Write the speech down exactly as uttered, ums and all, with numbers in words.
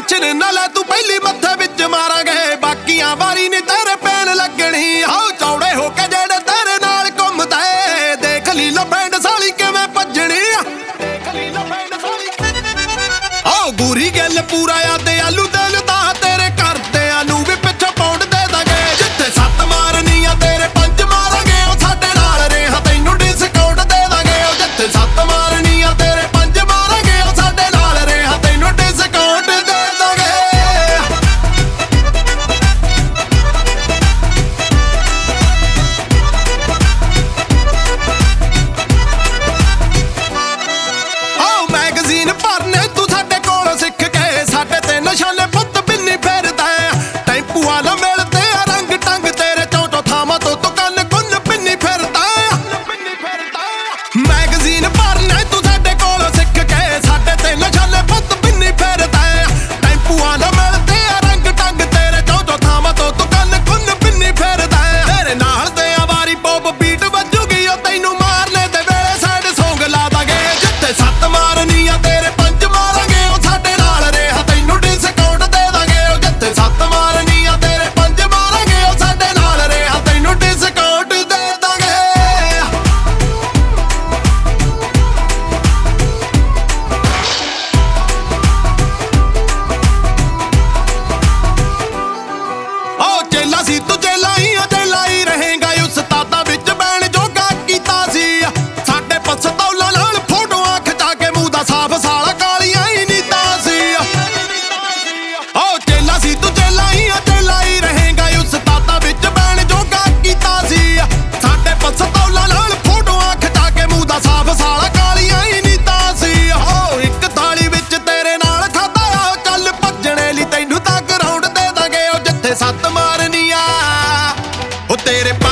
tension ਨਾ ਲੈ ਤੂੰ ਪਹਿਲੀ ਮੱਥੇ ਵਿੱਚ ਮਾਰਾਂਗੇ ਬਾਕੀਆਂ ਵਾਰੀ ਨੀ ਤੇਰੇ ਪੈਣ ਲੱਗਣੀ ਹਾਉ ਚੌੜੇ ਹੋ ਕੇ ਜਿਹੜੇ ਤੇਰੇ ਨਾਲ ਘੁੰਮਦਾ ਏ ਦੇਖ ਲਈ ਲਪੈਂਡ ਸਾਲੀ ਕਿਵੇਂ ਭੱਜਣੀ ਦੇਖ ਲਈ ਲਪੈਂਡ ਸਾਲੀ ਆਓ ਗੂਰੀ ਗੱਲ ਪੂਰਾ ਆ ਤੇ ਆਲੂ ਦਿਲ ਦਾ ਤੇਰੇ ਕਰਦਿਆਂ ਨੂੰ ਵੀ ਪਿੱਛੇ ਪੌਂਡ ਦੇ ਦਾਂਗੇ ਜਿੱਥੇ ਸੱਤ ਮਾਰਨੀ ਆ ਤੇਰੇ ਪੰਜ ਮਾਰਾਂਗੇ ਉਹ ਸਾਡੇ ਨਾਲ ਰਿਹਾ ਤੈਨੂੰ ਡਿਸਕਾਊਂਟ ਦੇ ਦਾਂਗੇ ਉਹ ਜਿੱਥੇ ਸੱਤ ਮਾਰਨੀ ਆ ਤੇਰੇ ਪੰਜ ਮਾਰਾਂਗੇ ਉਹ ਸਾਡੇ ਨਾਲ ਰਿਹਾ ਤੈਨੂੰ ਡਿਸਕਾਊਂਟ ਦੇ ਦਾਂਗੇ ਆਓ ਮੈਗਜ਼ੀਨ ਭਰਨੇ ਤੂੰ ਸਾਡੇ ਕੋਲੋਂ ਸਿੱਖ ਕੇ ਸਾਡੇ ਤੇ ਨਿਸ਼ਾਨੇ ਪੁੱਤ ਬਿੰਨੀ ਫੇਰਦਾ ਟੈਂਪੂ ਵਾਲਾ ਮਿਲਦੇ ਆ ਰੰਗ ਟੰਗ ਤੇਰੇ ਚੋਂ ਚੋਂ ਥਾਵਾਂ ਤੋਂ ਤੂੰ ਕੰਨ ਕੁੰਨ ਬਿੰਨੀ ਫਿਰਦਾ ਮੈਗਜ਼ੀਨ ਭਰਨੇ ਤੂੰ ਸਾਡੇ ਕੋਲੋਂ ਸਿੱਖ ਕੇ ਸਾਡੇ ਤੇ ਨਿਸ਼ਾਨੇ ਪੁੱਤ ਬਿੰਨੀ ਫੇਰਦਾ ਟੈਂਪੂ ਵਾਲਾ ਮਿਲਦੇ ਆ ਰੰਗ ਟੰਗ ਤੇਰੇ ਚੋਂ ਚੋਂ ਥਾਵਾਂ ਤੋਂ ਤੂੰ ਕੰਨ ਕੁੰਨ ਬਿੰਨੀ ਫਿਰਦਾ ਤੇਰੇ ਨਾਲ ਤੇ ਆਵਾਰੀ ਪੌਪ ਬੀਟ ਵੱਜੂਗੀ ਉਹ ਤੈਨੂੰ ਮਾਰਨੇ ਦੇ ਵੇਲੇ ਸਾਈਡ ਸੌਂਗ ਲਾ ਦਾਂਗੇ ਜਿੱਥੇ ਸੱਤ ਮਾਰਨੀ ਆ ਤੇਰੇ ਪੰਜ ਮਾਰਾਂਗੇ ਉਹ ਸਾਡੇ ਨਾਲ ਰਿਹਾ ਤੈਨੂੰ ਡਿਸਕਾਊਂਟ ਦੇ ਦਾਂਗੇ ਉਹ ਜਿੱਥੇ ਸੱਤ ਮਾਰਨੀ ਆ ਤੇਰੇ ਪੰਜ ਮਾਰਾਂਗੇ ਉਹ ਸਾਡੇ ਨਾਲ ਰਿਹਾ ਤੈਨੂੰ ਡਿਸਕਾਊਂਟ ਦੇ ਦਾਂਗੇ ਓ ਚੇਲਾ ਸੀ ਤੂੰ ਚੇਲਾ ਹੀ ਆ ਚੇਲਾ ਹੀ ਰਹੇਗਾ ਉਸਤਾਦਾਂ ਵਿੱਚ ਬੈਣ ਜੋਗਾ ਕੀਤਾ ਸੀ ਸਾਡੇ ਪਸਤੌਲਾਂ ਨਾਲ ਫੋਟੋਆਂ ਖਿਚਾ ਕੇ ਮੂੰਹ ਦਾ ਸਾਫ ਸਾਲਾ ਕਾਲੀਆਂ ਹੀ ਨੀਤਾਂ ਸੀ ਓ ਚੇਲਾ ਸੀ ਤੂੰ ਚੇਲਾ ਹੀ ਆ ਚੇਲਾ ਹੀ ਰਹੇਗਾ ਉਸਤਾਦਾਂ ਵਿੱਚ ਬੈਣ ਜੋਗਾ ਕੀਤਾ ਸੀ ਸਾਡੇ ਪਸਤੌਲਾਂ ਨਾਲ ਫੋਟੋਆਂ ਖਿਚਾ ਕੇ ਮੂੰਹ ਦਾ ਸਾਫ ਸਾਲਾ ਕਾਲੀਆਂ ਹੀ ਨੀਤਾਂ ਸੀ ਓ ਇੱਕ ਥਾਲੀ ਵਿੱਚ ਤੇਰੇ ਨਾਲ ਖਾਦਾ ਆ ਚੱਲ ਭੱਜਣੇ ਲਈ ਤੈਨੂੰ ਤਾਂ ਗਰਾਊਂਡ ਦੇ ਦਾਂਗੇ ਉਹ ਜਿੱਥੇ ਸੱਤ ਮਾਰਨੀ ਆ ਉਹ ਤੇਰੇ